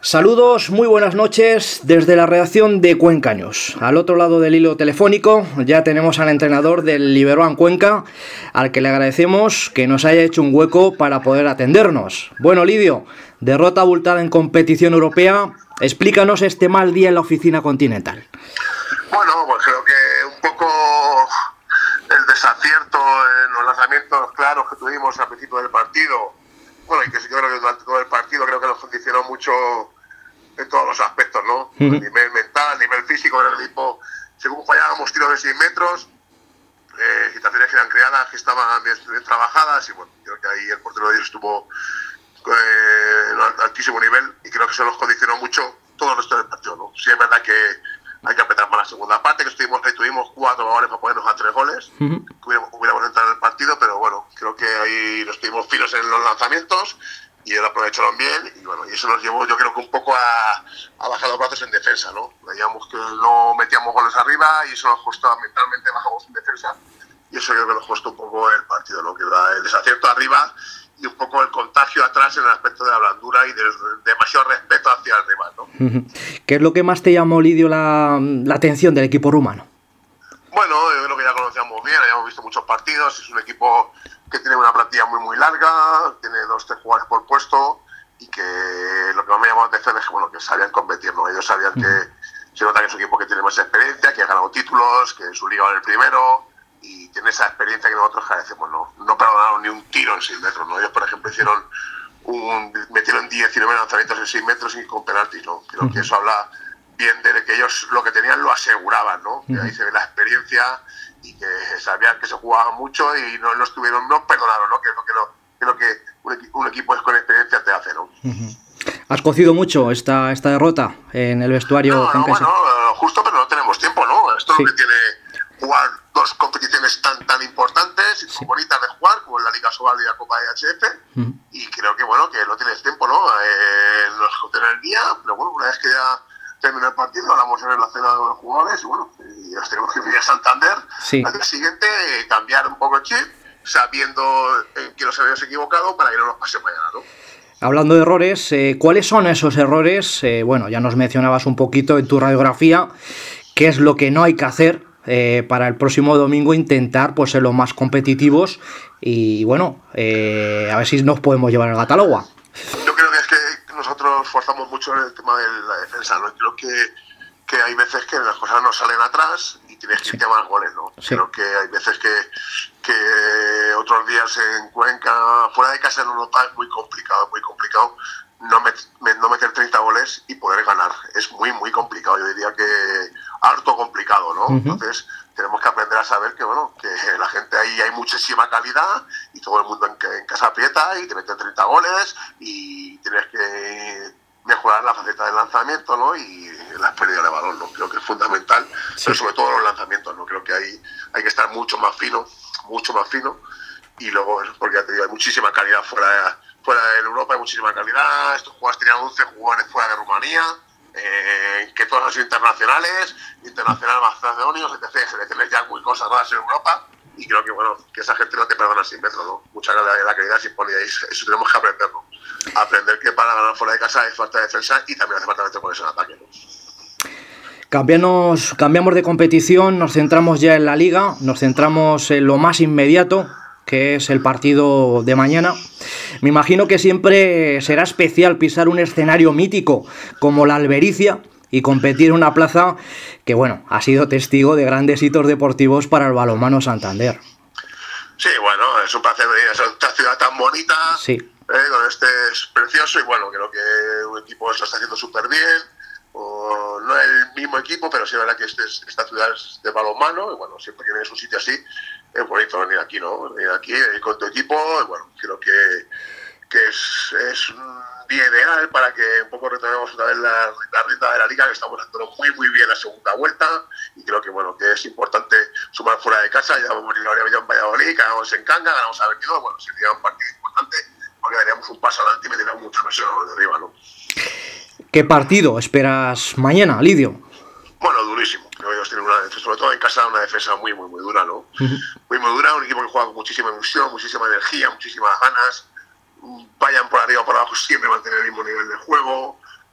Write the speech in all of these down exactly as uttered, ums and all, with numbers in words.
Saludos, muy buenas noches desde la redacción de Cuenca News. Al otro lado del hilo telefónico ya tenemos al entrenador del Liberoan Cuenca, al que le agradecemos que nos haya hecho un hueco para poder atendernos. Bueno, Lidio, derrota abultada en competición europea. Explícanos este mal día en la oficina continental. Bueno, pues creo que un poco el desacierto en los lanzamientos claros que tuvimos al principio del partido. Bueno, y que yo creo que durante todo el partido creo que nos condicionó mucho en todos los aspectos, ¿no? Uh-huh. A nivel mental, a nivel físico, en el equipo, según fallábamos tiros de seis metros, eh, situaciones que eran creadas, que estaban bien, bien trabajadas, y bueno, creo que ahí el portero de ellos estuvo eh, en altísimo nivel, y creo que eso nos condicionó mucho todo el resto del partido, ¿no? Sí es verdad que hay que apretar más la segunda parte, que estuvimos, ahí tuvimos cuatro balones para ponernos a tres goles, uh-huh. que hubiéramos, hubiéramos entrado en el partido, pero bueno, creo que ahí nos tuvimos finos en los lanzamientos y él aprovecharon bien, y bueno, y eso nos llevó yo creo que un poco a, a bajar los brazos en defensa, ¿no? Veíamos que no metíamos goles arriba y eso nos costó, mentalmente bajamos en defensa, y eso yo creo que nos costó un poco el partido, ¿no? Que era el desacierto arriba y un poco el contagio atrás en el aspecto de la blandura y del demasiado respeto hacia el rival, ¿no? ¿Qué es lo que más te llamó, Lidio, la, la atención del equipo rumano? Bueno, yo creo que ya conocíamos bien, habíamos visto muchos partidos, es un equipo que tiene una plantilla muy muy larga, tiene dos tres jugadores por puesto, y que lo que más me llamó la atención es que, bueno, que sabían competir, ¿no? Ellos sabían uh-huh. que se nota que es un equipo que tiene más experiencia, que ha ganado títulos, que en su liga va en el primero, y tiene esa experiencia que nosotros carecemos, ¿no? No perdonaron ni un tiro en seis metros, ¿no? Ellos, por ejemplo, hicieron un, metieron diecinueve lanzamientos en seis metros y con penaltis, ¿no? Creo uh-huh. que eso habla bien de que ellos lo que tenían lo aseguraban, ¿no? Uh-huh. Que ahí se ve la experiencia y que sabían que se jugaba mucho y no, no estuvieron, no perdonaron, ¿no? Que es lo que, lo, que, lo que un, equipo, un equipo es con experiencia te hace, ¿no? Uh-huh. ¿Has cocido mucho esta, esta derrota en el vestuario? No, no, bueno, justo, pero no tenemos tiempo, ¿no? Esto sí. Es lo que tiene jugar dos competiciones tan tan importantes y sí. tan bonitas de jugar, como la Liga Sobal y la Copa de H F, uh-huh. y creo que, bueno, que no tienes tiempo, ¿no? Eh, nos joden el día, pero bueno, una vez que ya termina el partido, hablamos en la cena de los jugadores y bueno, y nos tenemos que ir a Santander sí. al día siguiente, cambiar un poco el chip, sabiendo que nos habíamos equivocado para que no nos pase mañana, ¿no? Hablando de errores, eh, ¿cuáles son esos errores? Eh, bueno, ya nos mencionabas un poquito en tu radiografía, ¿qué es lo que no hay que hacer eh, para el próximo domingo intentar pues ser los más competitivos y bueno, eh, a ver si nos podemos llevar el gato al agua? Yo creo que es que nosotros forzamos mucho en el tema de la defensa, ¿no? Creo que, que hay veces que las cosas no salen atrás y tienes que sí. irte a más goles, ¿no? Sí. Creo que hay veces que, que otros días en Cuenca, fuera de casa en Europa, es muy complicado, muy complicado no, met, no meter treinta goles y poder ganar. Es muy, muy complicado, yo diría que harto complicado, ¿no? Uh-huh. Entonces tenemos que aprender a saber que, bueno, que la gente ahí hay muchísima calidad y todo el mundo en, en casa aprieta y te meten treinta goles y tienes que mejorar la faceta del lanzamiento, ¿no? Y las pérdidas de balón, ¿no? Creo que es fundamental, sí. pero sobre todo los lanzamientos, ¿no? Creo que ahí hay que estar mucho más fino, mucho más fino, y luego, porque ya te digo, hay muchísima calidad fuera de, fuera de Europa, hay muchísima calidad, estos jugadores tenían once jugadores fuera de Rumanía, Eh, que todos han sido internacionales, internacionales macedonios, etcétera, selecciones ya muy consagradas en Europa, y creo que bueno, que esa gente no te perdona sin metro, ¿no? Mucha de la calidad se impone, eso, eso tenemos que aprenderlo. Aprender que para ganar fuera de casa hay falta de defensa y también hace falta meter goles en ataque, ¿no? Cambiamos, cambiamos de competición, nos centramos ya en la Liga, nos centramos en lo más inmediato, que es el partido de mañana. Me imagino que siempre será especial pisar un escenario mítico como la Albericia y competir en una plaza que, bueno, ha sido testigo de grandes hitos deportivos para el balonmano Santander. Sí, bueno, es un placer venir a esta ciudad tan bonita, sí. eh, donde este es precioso y bueno, creo que un equipo lo está haciendo súper bien. O no es el mismo equipo, pero sí es verdad que este es, esta ciudad es de balonmano y bueno, siempre que vienes a un sitio así es bonito venir aquí, ¿no? Venir aquí, venir con tu equipo y bueno, creo que, que es, es un día ideal para que un poco retomemos otra vez la, la rienda de la Liga, que estamos haciendo muy muy bien la segunda vuelta y creo que bueno, que es importante sumar fuera de casa. Ya vamos a ir a en Valladolid, ganamos en Cangas, ganamos a veintidós, bueno, sería un partido importante porque daríamos un paso adelante y me daríamos mucha presión de arriba, ¿no? ¿Qué partido esperas mañana, Lidio? Bueno, durísimo. Creo que ellos tienen una defensa, sobre todo en casa, una defensa muy, muy, muy dura, ¿no? Uh-huh. Muy, muy dura, un equipo que juega con muchísima ilusión, muchísima energía, muchísimas ganas. Vayan por arriba o por abajo, siempre mantener el mismo nivel de juego.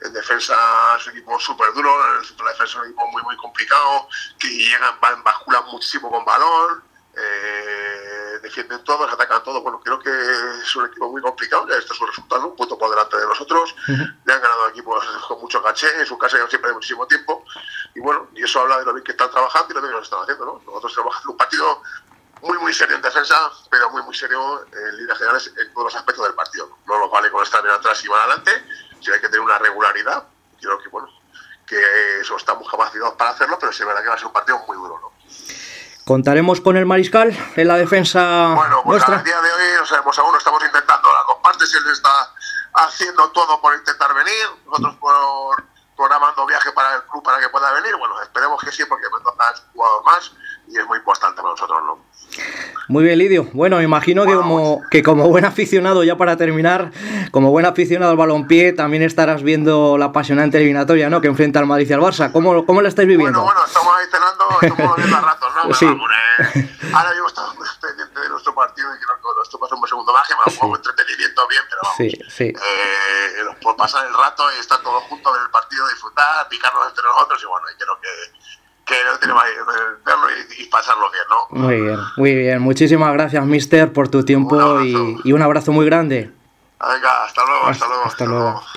en defensa es un equipo súper duro, en el centro de la defensa es un equipo muy muy complicado, que llegan, basculan muchísimo con balón, eh, defienden todos, atacan todos. Bueno, creo que es un equipo muy complicado, que este es su resultado, un punto por delante de nosotros. Uh-huh. Le han ganado equipos con mucho caché, en su casa llevan siempre de muchísimo tiempo, y bueno, y eso habla de lo bien que están trabajando y lo bien que lo están haciendo, ¿no? Nosotros trabajamos un partido muy muy serio en defensa, pero muy muy serio en líneas generales en todos los aspectos del partido. No nos vale con estar bien atrás y van adelante, sino hay que tener una regularidad. Creo que bueno, que eso estamos capacitados para hacerlo, pero sí es verdad que va a ser un partido muy duro, ¿no? ¿Contaremos con el mariscal en la defensa bueno, pues nuestra? Al día de hoy no sabemos aún, estamos intentando. La compartes, él está haciendo todo por intentar venir, nosotros por programando viaje para el club para que pueda venir. Bueno, esperemos que sí, porque Mendoza es un jugador más y es muy importante para nosotros, ¿no? Muy bien, Lidio. Bueno, me imagino que como, que como buen aficionado, ya para terminar, como buen aficionado al balompié, también estarás viendo la apasionante eliminatoria, ¿no?, que enfrenta al Madrid y al Barça. ¿Cómo, cómo la estáis viviendo? Bueno, bueno, estamos ahí cenando, estamos viendo a ratos, ¿no? Sí. Vamos, eh, ahora mismo estamos muy pendientes de nuestro partido y creo que nuestro pasa un segundo más, que me lo pongo sí. entretenimiento bien, pero vamos. Sí, sí. Eh, por pasar el rato y estar todos juntos, ver el partido, disfrutar, picarnos entre nosotros y bueno, y creo que que no tenemos que verlo y, y pasarlo bien, ¿no? Muy bien, muy bien. Muchísimas gracias, mister, por tu tiempo y, y un abrazo muy grande. Venga, hasta luego, hasta, hasta luego. Hasta, hasta luego. luego.